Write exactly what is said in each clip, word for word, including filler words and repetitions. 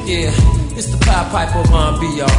Yeah, it's the Pied Piper of R and B, y'all.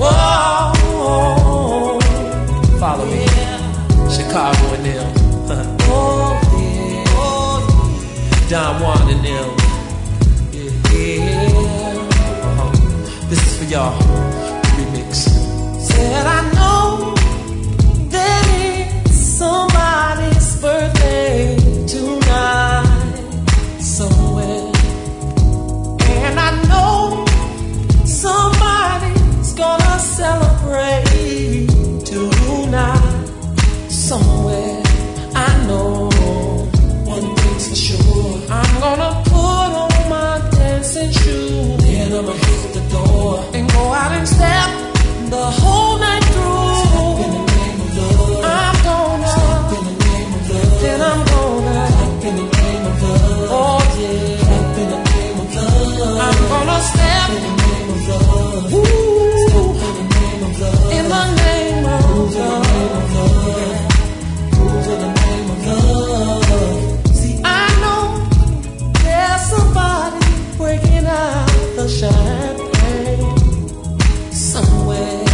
Whoa, follow me, Chicago and them. Oh yeah, Don Juan and them. Yeah, yeah. Uh-huh. This is for y'all. Remix. Said I know that it's somebody's birthday tonight somewhere, and I know somebody's gonna celebrate tonight somewhere. I know one thing's for sure, I'm gonna put on my dancing shoes, then I'ma hit the door and go out and step the whole night through. Step in the name of love. I'm gonna step in the name of love. Then I'm gonna step in the name of love. Oh yeah, step in the name of love. I'm gonna step in the name of love. Ooh, step in the name of love. In the name of love. Move in the name of love. See, I know there's somebody breaking out the champagne somewhere,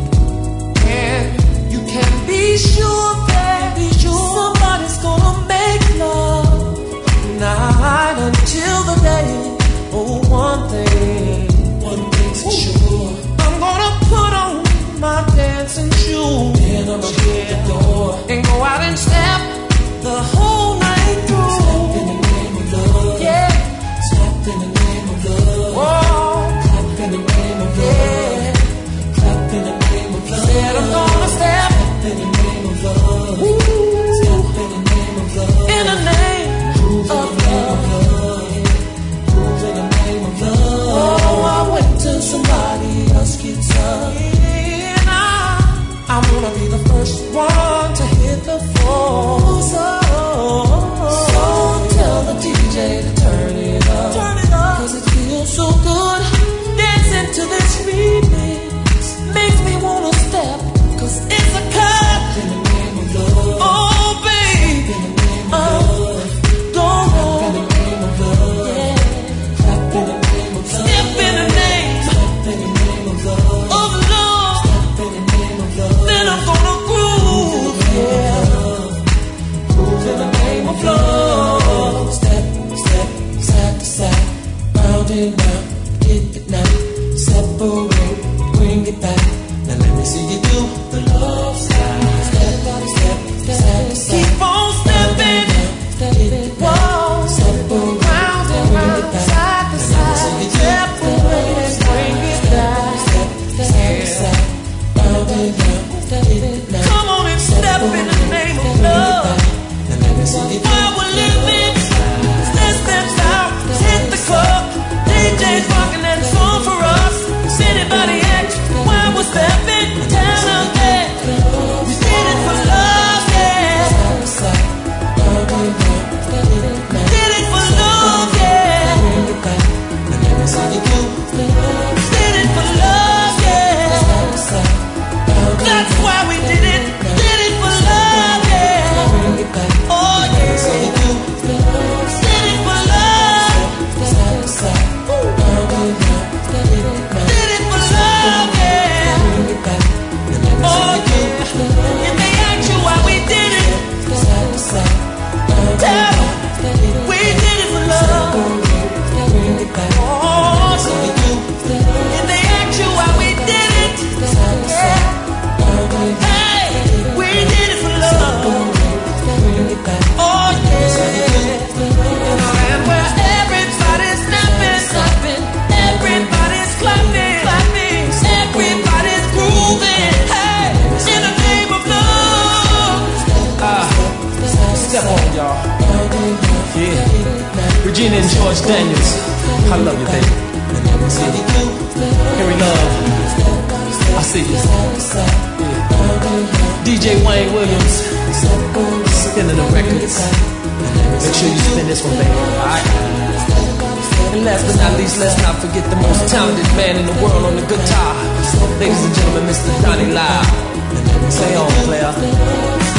and you can be sure that be sure somebody's gonna make love night until the day. Oh, one thing, one thing's for sure, I'm gonna put on my dancing shoes, then I'ma hit the door and go out and step the whole night through. Step in the name of love, yeah. Step in the name of love. Whoa. Clap in the name of love. Yeah. Clap in the name of love. Said I'm gonna step, step in the name of love. Ooh. Step in the name of love. In the name Move of in the love. Name of love. Move in the name of love. Oh, I went to somebody else's guitar. And I, I wanna be the first one to hit the floor. So, so tell the D J to turn it up. Turn it up. Cause it feels so good. Dancing to this remix makes me wanna step, cause it's a cut. Step in the name of love. Oh babe, in the name of love. Don't go. In the name of love. Yeah. Clap in the name of love. Step in the name. Step in the name of love. Of love. Step in the name of love. Then I'm gonna groove. Yeah. Move in the name of love. Step, step, side to side, round and round. Get it now. Separate, bring it back. Now let me see you do the love slide. Step by step, side to side. Keep on stepping. Whoa. Separate, round and round, side to side. Separate, bring it back. Step, side to side, round and round. Come on and step in the name of love. While we're living, let's step out, hit the club. D J's rocking that song for us. Anybody ask why we're stepping down out there? We did it for love, yeah. Did it for love, yeah. Did it for love, yeah. That's why we did it. Did it for love, yeah. Oh yeah. Did it for love. Did it for love, yeah. Oh yeah. And they ask you why we did it. Tell them we did it for love. Oh yeah. And they ask you why we did it. Yeah. Hey, we did it for love. Oh yeah. And where everybody's snapping, snapping, everybody's clapping, clapping, everybody's grooving. Hey, in the name of love. Ah, step on, y'all. Yeah, Regina and George Daniels, I love you, baby. Here we love. I see you. Yeah. D J Wayne Williams, spinning the records. Make sure you spin this one, baby. Alright. And last but not least, let's not forget the most talented man in the world on the guitar. Ladies and gentlemen, Mister Donnie Lyle. Say on, player.